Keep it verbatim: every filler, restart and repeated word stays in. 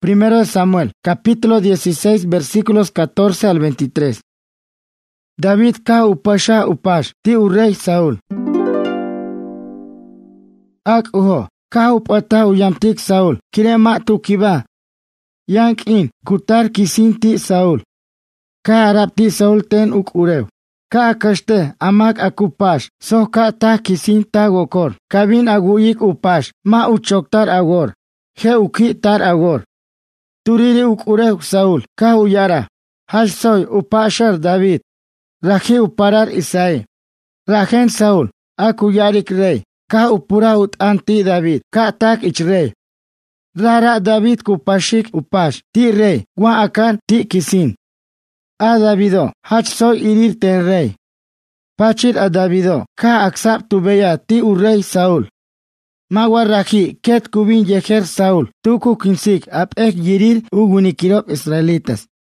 Primero de Samuel, capítulo dieciséis, versículos catorce al veintitrés. David ka upasha upash, ti u rey Saúl. Ak uho, ka upata uyamtik Saúl, kirema tu kiba. Yank in, kutar kisin ti Saúl. Ka arab ti Saúl ten uk urew. Ka akashte, amak akupash, so ka ta kisin ta gokor. Kabin aguyik upash, ma uchoktar agor. He uki tar agor. Turiri uk urew Saúl, ka uyara. Hal soy upashar David. Raji uparar Isaí. Rajen Saúl, akuyarik rey. Ka upura ut anti David, ka tak ich rey. Rara David kupashik upash, ti rey, wa akan ti kisin. A Davido, hach soy irir ten rey. Pachir a Davido, ka aksap tu beya ti u rey Saúl. Magwa raji, ket kubin yejer Saúl, tuku kinsik ap ek yirir u gunikirop israelitas.